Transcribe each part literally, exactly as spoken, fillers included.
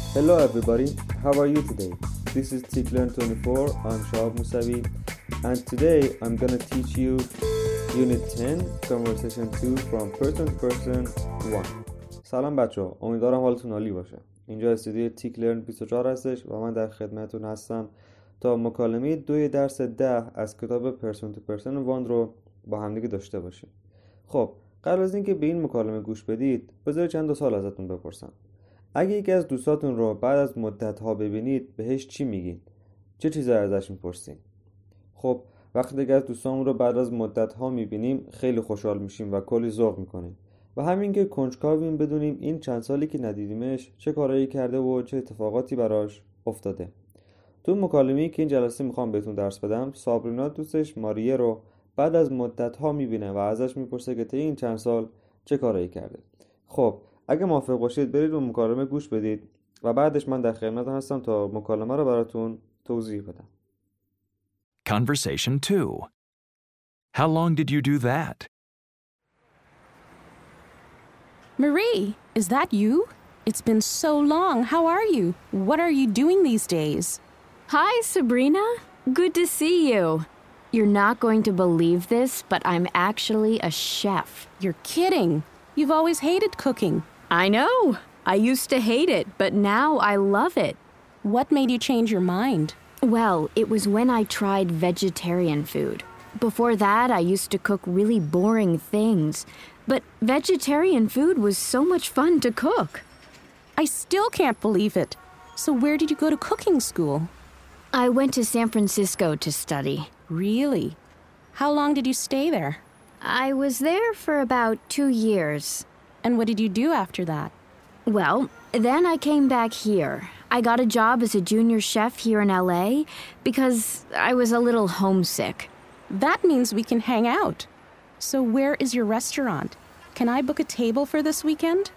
Hello everybody, how are you today? This is TeachLearn twenty-four, I'm Shahab Musavi, and today I'm gonna teach you Unit ten, Conversation two from Person to Person one. سلام بچه ها، امیدوارم حالتون عالی باشه. اینجا استودیو تیکلرن بیست و چهار هستش و من در خدمتتون هستم تا مکالمه دوی درس ده از کتاب پرسون تو پرسن وان رو با همدیگه داشته باشیم. خب قبل از اینکه به این مکالمه گوش بدید بذارید چند تا سوال ازتون بپرسم. اگه یکی از دوستاتون رو بعد از مدت ها ببینید بهش چی میگین؟ چه چیزایی ازش میپرسین؟ خب وقتی دیگه از دوستامون رو بعد از مدت ها میبینیم خیلی خوشحال میشیم و کلی ذوق میکنیم و همین که کنجکاویم بدونیم این چند سالی که ندیدیمش چه کارایی کرده و چه اتفاقاتی براش افتاده. تو مکالمه‌ای که این جلسه میخوام بهتون درس بدم، سابرینا دوستش ماریه رو بعد از مدت ها میبینه و ازش میپرسه که طی این چند سال چه کارایی کرده. خب اگه موافق باشید برید اون مکالمه گوش بدید و بعدش من در خدمتتون هستم تا مکالمه رو براتون توضیح بدم. Conversation two. How long did you do that? Marie, is that you? It's been so long. How are you? What are you doing these days? Hi, Sabrina. Good to see you. You're not going to believe this, but I'm actually a chef. You're kidding. You've always hated cooking. I know. I used to hate it, but now I love it. What made you change your mind? Well, it was when I tried vegetarian food. Before that, I used to cook really boring things. But vegetarian food was so much fun to cook. I still can't believe it. So where did you go to cooking school? I went to San Francisco to study. Really? How long did you stay there? I was there for about two years. And what did you do after that? Well, then I came back here. I got a job as a junior chef here in L A because I was a little homesick. That means we can hang out. So where is your restaurant? Can I book a table for this weekend?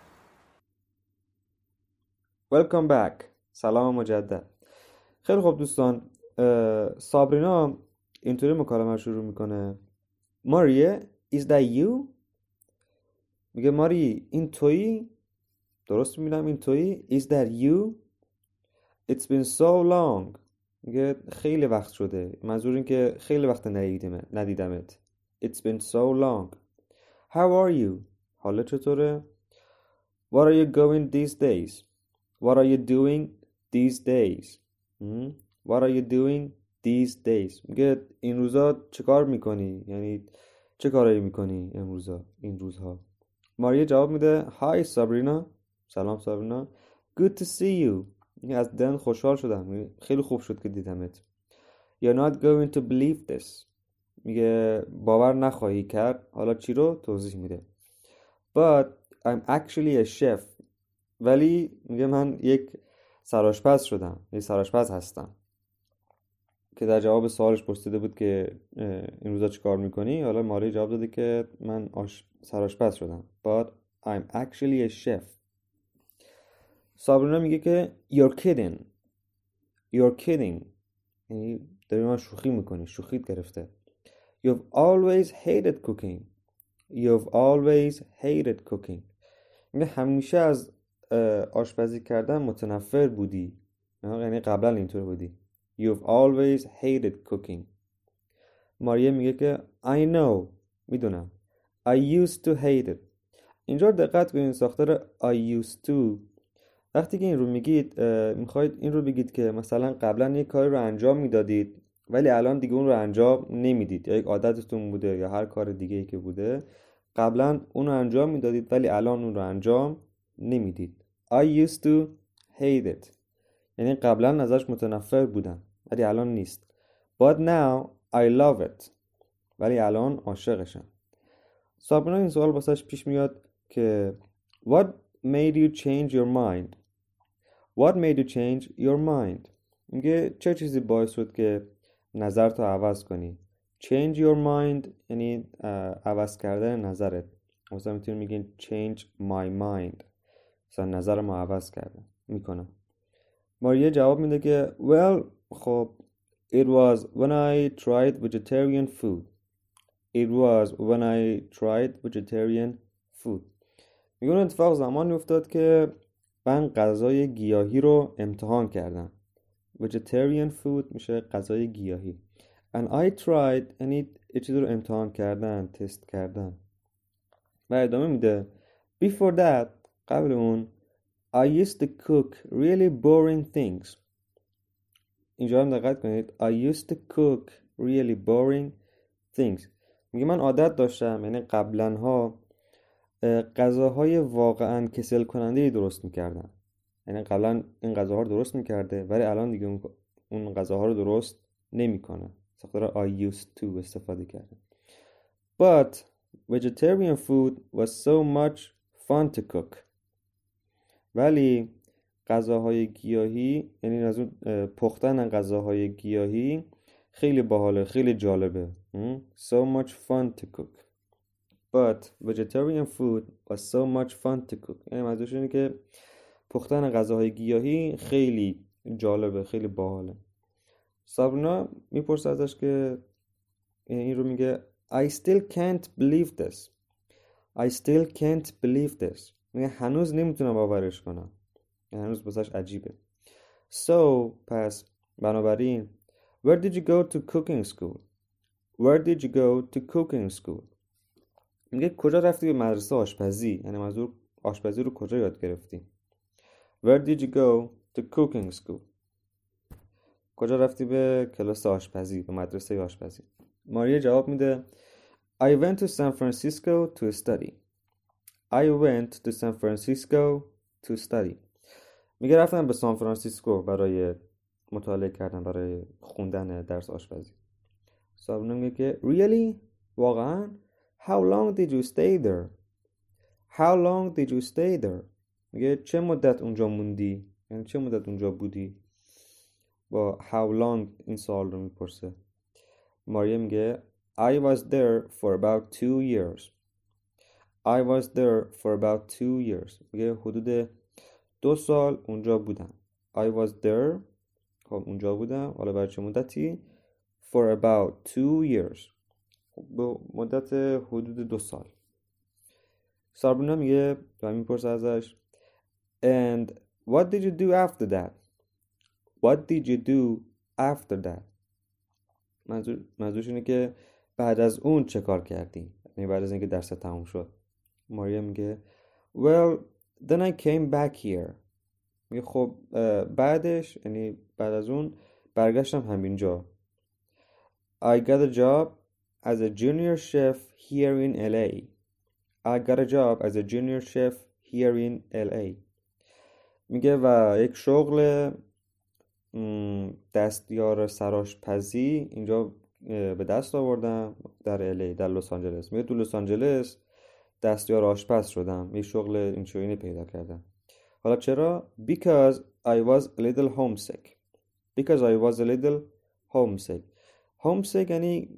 Welcome back. سلام مجدد. خیلی خوب دوستان، سابرینا اینطوری مکالمه رو شروع میکنه. ماریه، is that you؟ میگه ماری این تویی؟ درست میبینم این تویی؟ Is that you? It's been so long. میگه خیلی وقت شده. منظور این که خیلی وقت ندیدم ندیدمت. It's been so long. How are you? حالت چطوره؟ What are you going these days? What are you doing these days? hmm? What are you doing these days? میگه این روزا چه کار میکنی؟ یعنی چه کارایی میکنی این روزا این روزها؟ ماریه جواب میده Hi Sabrina. سلام سابرینا. Good to see you. از دن خوشحال شدم. خیلی خوب شد که دیدمت. You're not going to believe this. میگه باور نخواهی کرد. حالا چی رو توضیح میده. But I'm actually a chef. ولی میگه من یک سرآشپز شدم. یک سرآشپز هستم. که در جواب سوالش پرسیده بود که این روزا چی کار میکنی؟ حالا ماری جواب داده که من آش... سرآشپز شدم. But I'm actually a chef. سابرینا میگه که You're kidding. You're kidding. یعنی داری من شوخی میکنی. شوخیت گرفته. You've always hated cooking. You've always hated cooking. میگه همیشه از آشپزی کردن متنفر بودی. یعنی قبلا اینطور بودی. You've always hated cooking. ماریه میگه که I know. میدونم. I used to hate it. اینجا دقت کنید ساختار I used to. وقتی که این رو میگید میخواید این رو بگید که مثلا قبلا یک کاری رو انجام میدادید ولی الان دیگه اون رو انجام نمیدید، یا یک عادتتون بوده یا هر کار دیگه ای که بوده قبلا اون رو انجام میدادید ولی الان اون رو انجام نمیدید. I used to hate it. یعنی قبلا ازش متنفر بودم ولی الان نیست. But now I love it. ولی الان عاشقشم. سابرینا این سوال واسش پیش میاد که What made you change your mind? What made you change your mind? میگه چه چیزی باعث شد که نظرتو عوض کنی؟ Change your mind یعنی عوض کردن نظرت. مثلا میتونیم میگین change my mind. مثلا نظر ما عوض کرده میکنم. ماریه جواب میده که well خب it was when I tried vegetarian food. It was when I tried vegetarian food. میگه اون اتفاق زمانی افتاد که من غذای گیاهی رو امتحان کردم. vegetarian food میشه غذای گیاهی. and I tried یعنی یه چیزی رو امتحان کردن، تست کردن. و ادامه میده before that قبل اون I used to cook really boring things. اینجا هم دقت کنید I used to cook really boring things. میگه من عادت داشتم، یعنی قبلا ها غذاهای واقعا کسل کننده درست میکردم. یعنی قبلا این غذاها رو درست میکرده ولی الان دیگه اون غذاها رو درست نمیکنه. ساختار I used to استفاده کرده. But vegetarian food was so much fun to cook. ولی غذاهای گیاهی، یعنی از اون پختن غذاهای گیاهی خیلی باحاله، خیلی جالبه. So much fun to cook. But vegetarian food was so much fun to cook. یعنی منظورش اینه که پختن غذاهای گیاهی خیلی جالبه، خیلی باحاله. سابرینا میپرسه ازش که این رو میگه I still can't believe this. I still can't believe this. میگه هنوز نمیتونم باورش کنم. هنوز بسش عجیبه. So پس بنابراین Where did you go to cooking school? Where did you go to cooking school? میگه کجا رفتی به مدرسه آشپزی؟ یعنی منظور آشپزی رو کجا یاد گرفتی؟ Where did you go to cooking school? کجا رفتی به کلاس آشپزی، به مدرسه آشپزی؟ ماریا جواب میده I went to San Francisco to study. I went to San Francisco to study. میگه رفتم به سان فرانسیسکو برای مطالعه کردن، برای خوندن درس آشپزی. سابرینا میگه که Really? واقعا؟ How long did you stay there? How long did you stay there? میگه چه مدت اونجا موندی؟ یعنی چه مدت اونجا بودی؟ با how long این سوال رو میپرسه. ماریا میگه I was there for about two years. I was there for about two years. میگه حدود دو سال اونجا بودم. I was there. خب اونجا بودم. حالا برای چه مدتی؟ For about two years. به مدت حدود دو سال. سابرینا میگه و میپرسه ازش And what did you do after that? What did you do after that? منظور منظورش اینه که بعد از اون چه کار کردی؟ یعنی بعد از اینکه درس تموم شد. ماریا میگه Well, then I came back here. میگه خب بعدش، یعنی بعد از اون برگشتم همینجا. I got a job as a junior chef here in L A. I got a job as a junior chef here in L A. میگه و یک شغل دستیار سرآشپزی اینجا به دست آوردم در الی، در لس آنجلس. میگه تو لس آنجلس دستیار آشپز شدم، یه شغل اینچنینی پیدا کردم. حالا چرا؟ Because I was a little homesick. Because I was a little homesick. Homesick یعنی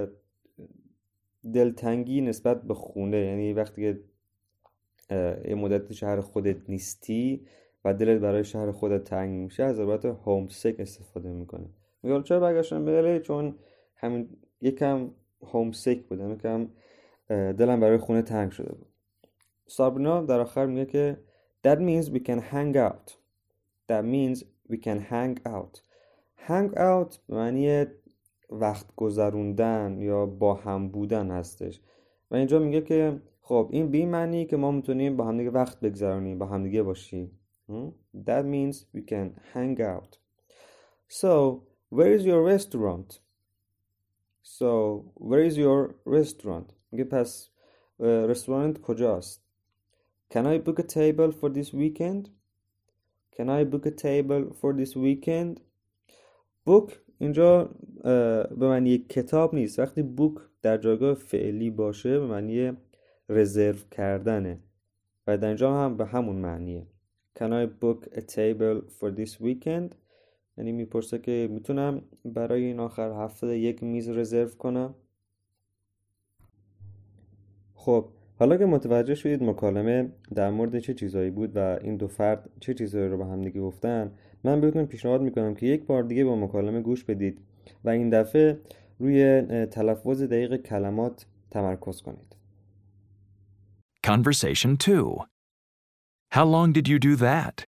دلتنگی نسبت به خونه، یعنی وقتی که یه مدت شهر خودت نیستی و دلت برای شهر خودت تنگ میشه از عبارت homesick استفاده میکنه. میگه حالا چرا برگشتم به الی؟ چون همین یکم homesick بودم، یکم دلم برای خونه تنگ شده بود. سابرینا در آخر میگه که That means we can hang out. That means we can hang out. Hang out به معنی وقت گذروندن یا با هم بودن هستش. و اینجا میگه که خب این به این معنی که ما میتونیم با هم دیگه وقت بگذرونیم، با هم دیگه باشیم. That means we can hang out. So, where is your restaurant? So, where is your restaurant? میگه پس رستورانت کجاست؟ Can I book a table for this weekend? Can I book a table for this weekend? book اینجا به معنی کتاب نیست. وقتی book در جایگاه فعلی باشه به معنی رزرو کردنه و در اینجا هم به همون معنیه. Can I book a table for this weekend? یعنی میپرسه که میتونم برای این آخر هفته یک میز رزرو کنم. خب حالا که متوجه شدید مکالمه در مورد چه چیزایی بود و این دو فرد چه چیزایی رو با هم دیگه گفتن، من بهتون پیشنهاد میکنم که یک بار دیگه با مکالمه گوش بدید و این دفعه روی تلفظ دقیق کلمات تمرکز کنید. Conversation two. How long did you do that?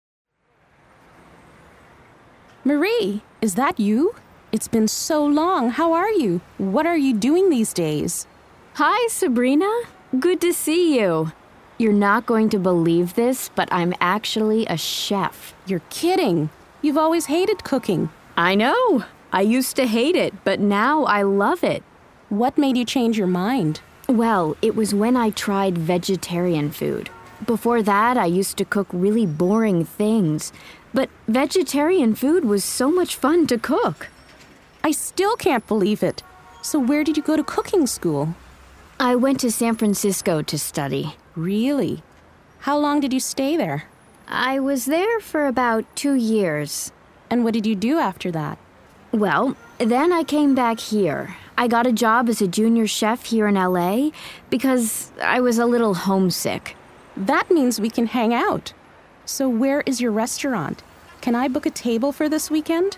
Marie, is that you? It's been so long. How are you? What are you doing these days? Hi, Sabrina. Good to see you. You're not going to believe this, but I'm actually a chef. You're kidding. You've always hated cooking. I know. I used to hate it, but now I love it. What made you change your mind? Well, it was when I tried vegetarian food. Before that, I used to cook really boring things. But vegetarian food was so much fun to cook. I still can't believe it. So where did you go to cooking school? I went to San Francisco to study. Really? How long did you stay there? I was there for about two years. And what did you do after that? Well, then I came back here. I got a job as a junior chef here in L A because I was a little homesick. That means we can hang out. So where is your restaurant? Can I book a table for this weekend?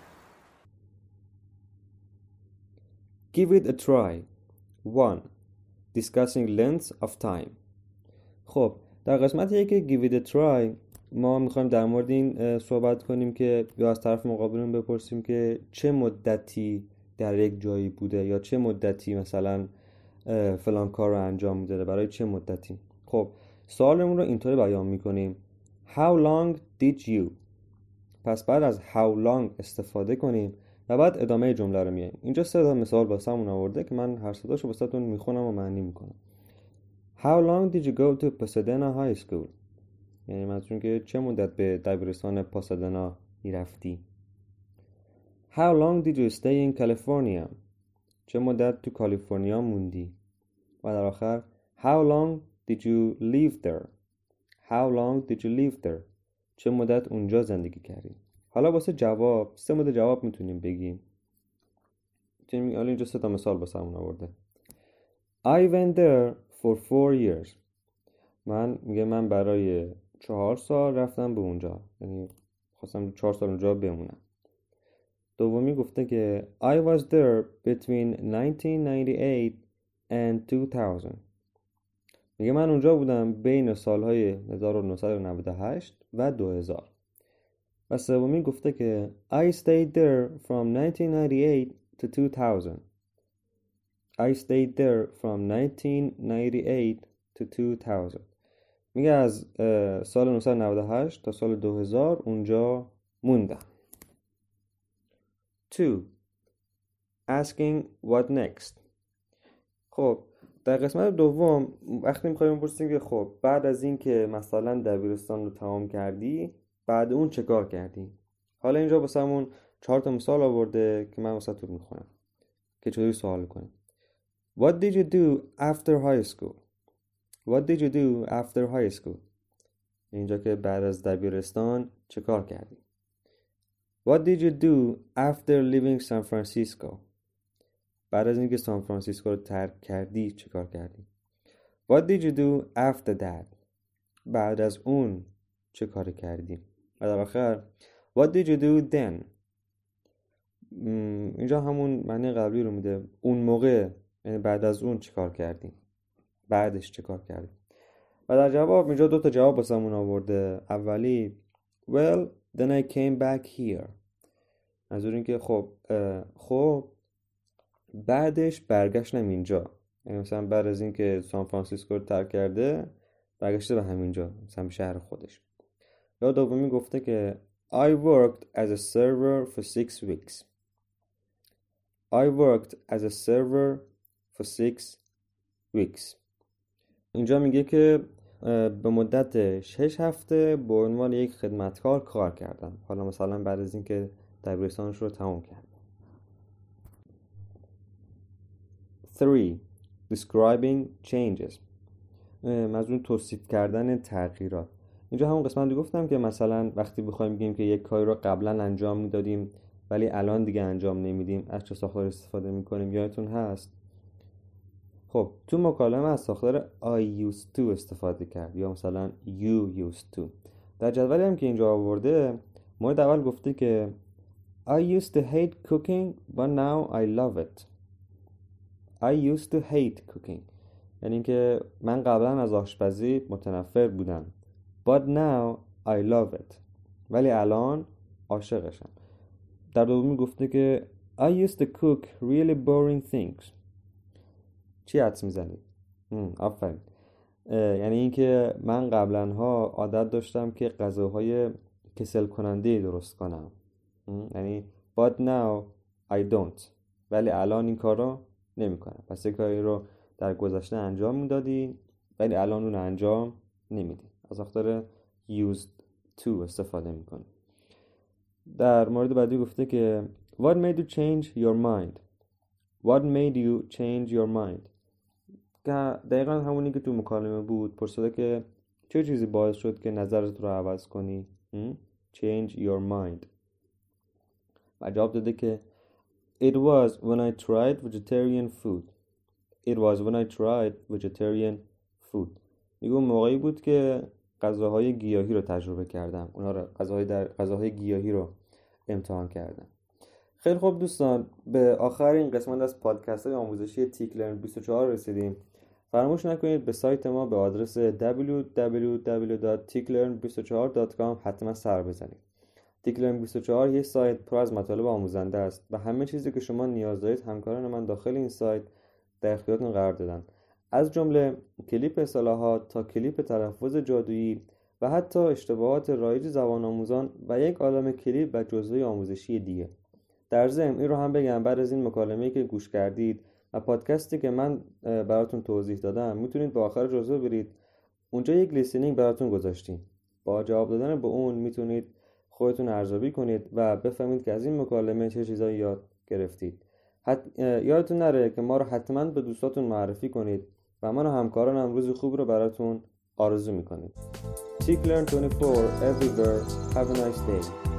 Give it a try. one. Discussing length of time. خب در قسمت یک Give it a try ما میخوایم در مورد این صحبت کنیم که یا از طرف مقابلمون بپرسیم که چه مدتی در یک جایی بوده یا چه مدتی مثلا فلان کار رو انجام میده، برای چه مدتی. خب سوالمون رو اینطوری بیان میکنیم: How long did you؟ پس بعد از how long استفاده کنیم و بعد ادامه جمله رو میایم. اینجا سه تا مثال واسمون آورده که من هر ستاشو واسهتون میخونم و معنی میکنم. How long did you go to Pasadena High School؟ یعنی منظورم که چه مدت به دبیرستان پاسادنا میرفتی. How long did you stay in California؟ چه مدت تو کالیفرنیا موندی. و در آخر How long did you live there؟ How long did you live there؟ چه مدت اونجا زندگی کردی. حالا واسه جواب سه مدت جواب میتونیم بگیم. میتونیم حالا اینجا سه تا مثال واسمون آورده. I went there for four years. من میگه من برای چهار سال رفتم به اونجا، یعنی خواستم چهار سال اونجا بمونم. دومی گفته که I was there between nineteen ninety-eight and two thousand. میگه من اونجا بودم بین سالهای هزار و نهصد و نود و هشت و دو هزار. و سومی گفته که I stayed there from nineteen ninety-eight to two thousand. I stayed there from nineteen ninety-eight to two thousand. میگه از سال نهصد و نود و هشت تا سال دو هزار اونجا موندم. two. Asking what next. خب در قسمت دوم وقتی میخوایم بپرسیم که خب بعد از این که مثلا دبیرستان رو تمام کردی بعد اون چه کار کردی. حالا اینجا واسمون چهار تا مثال آورده که من واسهتون میخونم که چطوری سوال کنیم. What did you do after high school؟ What did you do after high school؟ اینجا که بعد از دبیرستان چه کار کردی. What did you do after leaving San Francisco؟ بعد از اینکه سان فرانسیسکو رو ترک کردی چه کار کردی. What did you do after that؟ بعد از اون چه کار کردی. و در آخر What did you do then؟ اینجا همون معنی قبلی رو میده. اون موقع یعنی بعد از اون چه کار کردی، بعدش چه کار کردی. و در جواب اینجا دو تا جواب واسمون آورده. اولی Well then I came back here. منظور این که خب خب بعدش برگشتم اینجا، یعنی مثلا بعد از این که سان فرانسیسکو رو ترک کرده برگشته به همینجا، مثلا به شهر خودش. یا دومی گفته که I worked as a server for six weeks. I worked as a server for six weeks. اینجا میگه که به مدت شش هفته به عنوان یک خدمتکار کار کردم. حالا مثلا بعد از این که دبیرستانش رو تمام کرد. three. Describing changes. منظور توصیف کردن تغییرات. اینجا همون قسمت رو گفتم که مثلا وقتی بخوایم بگیم که یک کاری رو قبلا انجام میدادیم ولی الان دیگه انجام نمیدیم از چه ساختار استفاده میکنیم. یادتون هست خب تو مکالمه از ساختار I used to استفاده کرد یا مثلا you used to. در جدولی هم که اینجا آورده مورد اول گفته که I used to hate cooking but now I love it. I used to hate cooking. یعنی که من قبلا از آشپزی متنفر بودم But now I love it. ولی الان عاشقشم. در دومی گفته که I used to cook really boring things. چی حدس میزنید؟ آفرین. یعنی اینکه من قبلنها عادت داشتم که غذاهای کسل کننده درست کنم. یعنی but now I don't. ولی الان این کار رو نمی کنم. پس یک کاری رو در گذشته انجام میدادی ولی الان اون انجام نمیدی. از ساختار used to استفاده میکنی. در مورد بعدی گفته که What made you change your mind? What made you change your mind? که دقیقا همونی که تو مکالمه بود. پرسیده که چه چیزی باعث شد که نظرت رو عوض کنی؟ Change your mind. و جواب داده که It was when I tried vegetarian food. It was when I tried vegetarian food. میگه موقعی بود که غذاهای گیاهی رو تجربه کردم. اونا رو غذاهای در غذاهای گیاهی رو امتحان کردم. خیلی خوب دوستان، به آخر این قسمت از پادکست های آموزشی تیکلرن بیست و چهار رسیدیم. فراموش نکنید به سایت ما به آدرس دبلیو دبلیو دبلیو دات تیکلرن بیست و چهار دات کام حتما سر بزنید. تیکلرن بیست و چهار یه سایت پر از مطالب آموزنده است و همه چیزی که شما نیاز دارید همکاران من داخل این سایت در اختیارتون قرار دادن. از جمله کلیپ اصطلاحات تا کلیپ تلفظ جادویی و حتی اشتباهات رایج زبان آموزان و یک عالمه کلیپ و جزوه آموزشی دیگه. در ضمن این رو هم بگم بعد از این مکالمه‌ای که گوش کردید و پادکستی که من براتون توضیح دادم میتونید به آخر جزوه برید. اونجا یک لیسنینگ براتون گذاشتیم. با جواب دادن به اون میتونید خودتون ارزیابی کنید و بفهمید که از این مکالمه چه چیزایی یاد گرفتید. حت... یادتون نره که ما رو حتما به دوستاتون معرفی کنید و من و همکارانم روز خوب رو براتون آرزو میکنید. Ticklearn twenty-four everywhere. Have a nice day.